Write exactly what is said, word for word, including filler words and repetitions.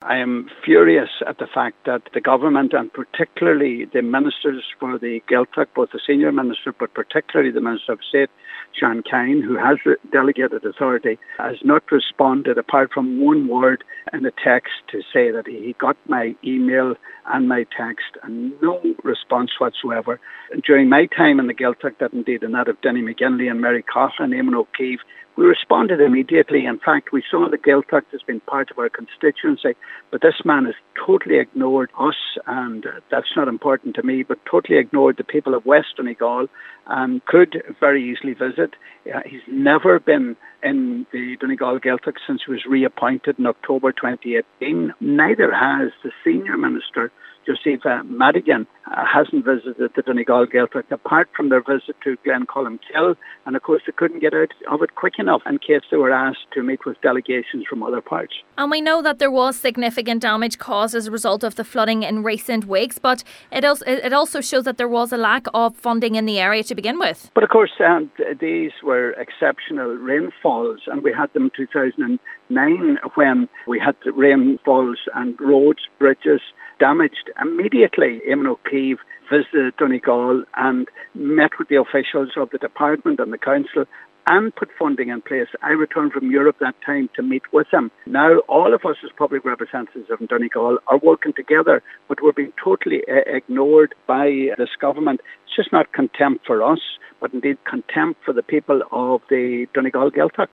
I am furious at the fact that the government, and particularly the ministers for the Gaeltacht, both the senior minister but particularly the Minister of State, Sean Kine, who has delegated authority, has not responded apart from one word in a text to say that he got my email and my text, and no response whatsoever. During my time in the Gaeltacht, that indeed and that of Denny McGinley and Mary Coughlin, Eamon O'Keefe, we responded immediately. In fact, we saw the Gaeltacht as being part of our constituency, but this man has totally ignored us, and that's not important to me, but totally ignored the people of West Donegal and could very easily visit. Uh, he's never been in the Donegal Gaeltacht since he was reappointed in October twenty eighteen. Neither has the senior minister, Josepha Madigan, uh, hasn't visited the Donegal Gaeltacht apart from their visit to Glencolmcille, and of course they couldn't get out of it quick enough in case they were asked to meet with delegations from other parts. And we know that there was significant damage caused as a result of the flooding in recent weeks, but it also, it also shows that there was a lack of funding in the area to begin with. But of course um, these were exceptional rainfalls, and we had them in two thousand nine when we had the rainfalls and roads, bridges damaged. Immediately, Eamon O'Keefe visited Donegal and met with the officials of the department and the council and put funding in place. I returned from Europe that time to meet with them. Now, all of us as public representatives of Donegal are working together, but we're being totally uh, ignored by this government. It's just not contempt for us, but indeed contempt for the people of the Donegal Gaeltacht.